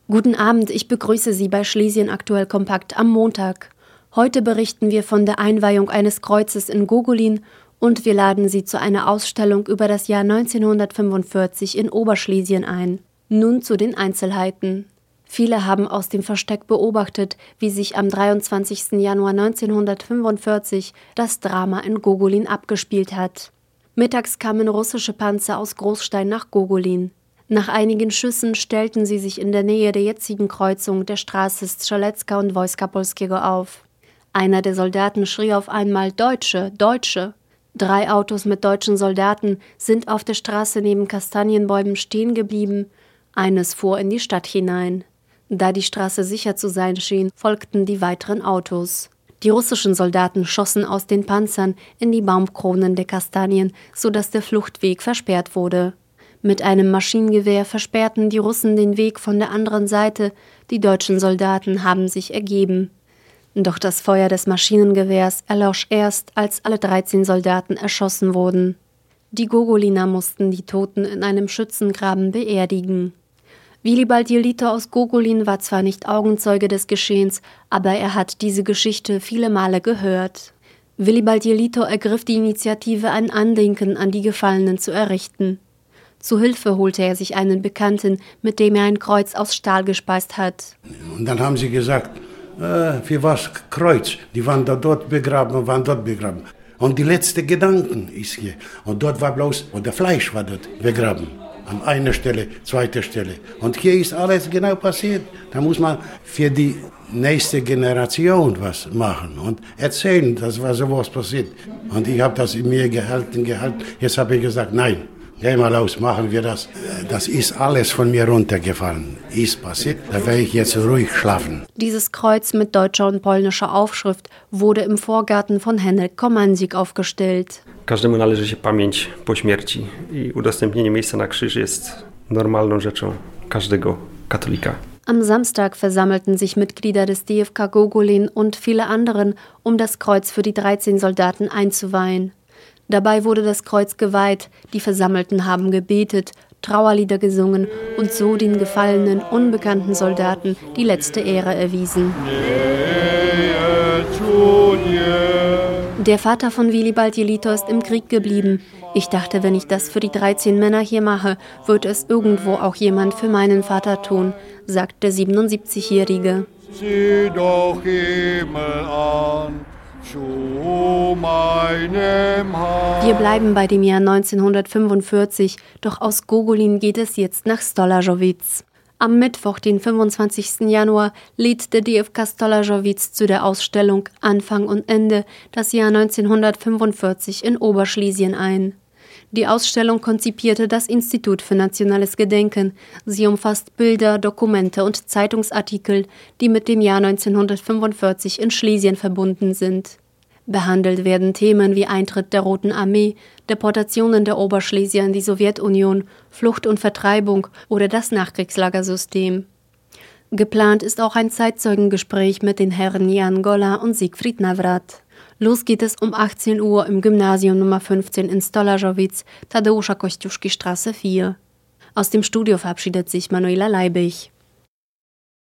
Guten Abend, ich begrüße Sie bei Schlesien aktuell kompakt am Montag. Heute berichten wir von der Einweihung eines Kreuzes in Gogolin und wir laden Sie zu einer Ausstellung über das Jahr 1945 in Oberschlesien ein. Nun zu den Einzelheiten. Viele haben aus dem Versteck beobachtet, wie sich am 23. Januar 1945 das Drama in Gogolin abgespielt hat. Mittags kamen russische Panzer aus Großstein nach Gogolin. Nach einigen Schüssen stellten sie sich in der Nähe der jetzigen Kreuzung der Straße Strzelecka und Wojska Polskiego auf. Einer der Soldaten schrie auf einmal »Deutsche, Deutsche!« 3 Autos mit deutschen Soldaten sind auf der Straße neben Kastanienbäumen stehen geblieben. Eines fuhr in die Stadt hinein. Da die Straße sicher zu sein schien, folgten die weiteren Autos. Die russischen Soldaten schossen aus den Panzern in die Baumkronen der Kastanien, sodass der Fluchtweg versperrt wurde. Mit einem Maschinengewehr versperrten die Russen den Weg von der anderen Seite, die deutschen Soldaten haben sich ergeben. Doch das Feuer des Maschinengewehrs erlosch erst, als alle 13 Soldaten erschossen wurden. Die Gogoliner mussten die Toten in einem Schützengraben beerdigen. Willibald Jelito aus Gogolin war zwar nicht Augenzeuge des Geschehens, aber er hat diese Geschichte viele Male gehört. Willibald Jelito ergriff die Initiative, ein Andenken an die Gefallenen zu errichten. Zu Hilfe holte er sich einen Bekannten, mit dem er ein Kreuz aus Stahl gespeist hat. Und dann haben sie gesagt, für was Kreuz? Die waren da dort begraben, waren dort begraben. Und die letzte Gedanken ist hier. Und dort war bloß, oder Fleisch war dort begraben. An einer Stelle, zweiter Stelle. Und hier ist alles genau passiert. Da muss man für die nächste Generation was machen und erzählen, dass was sowas passiert. Und ich habe das in mir gehalten. Jetzt habe ich gesagt, nein. Geh mal raus, machen wir das. Das ist alles von mir runtergefallen. Ist passiert, da werde ich jetzt ruhig schlafen. Dieses Kreuz mit deutscher und polnischer Aufschrift wurde im Vorgarten von Henryk Komanzik aufgestellt. Każdemu należy się pamięć po śmierci i udostępnienie miejsca na krzyż jest normalną rzeczą każdego katolika. Am Samstag versammelten sich Mitglieder des DFK Gogolin und viele anderen, um das Kreuz für die 13 Soldaten einzuweihen. Dabei wurde das Kreuz geweiht, die Versammelten haben gebetet, Trauerlieder gesungen und so den gefallenen, unbekannten Soldaten die letzte Ehre erwiesen. Der Vater von Willibald Jelito ist im Krieg geblieben. Ich dachte, wenn ich das für die 13 Männer hier mache, wird es irgendwo auch jemand für meinen Vater tun, sagt der 77-Jährige. Sieh doch Himmel an. Wir bleiben bei dem Jahr 1945, doch aus Gogolin geht es jetzt nach Stolajowice. Am Mittwoch, den 25. Januar, lädt der DFK Stolajowice zu der Ausstellung Anfang und Ende, das Jahr 1945 in Oberschlesien ein. Die Ausstellung konzipierte das Institut für Nationales Gedenken. Sie umfasst Bilder, Dokumente und Zeitungsartikel, die mit dem Jahr 1945 in Schlesien verbunden sind. Behandelt werden Themen wie Eintritt der Roten Armee, Deportationen der Oberschlesier in die Sowjetunion, Flucht und Vertreibung oder das Nachkriegslagersystem. Geplant ist auch ein Zeitzeugengespräch mit den Herren Jan Golla und Siegfried Nawrat. Los geht es um 18 Uhr im Gymnasium Nummer 15 in Stolajowice, Tadeusza Kościuszki Straße 4. Aus dem Studio verabschiedet sich Manuela Leibig.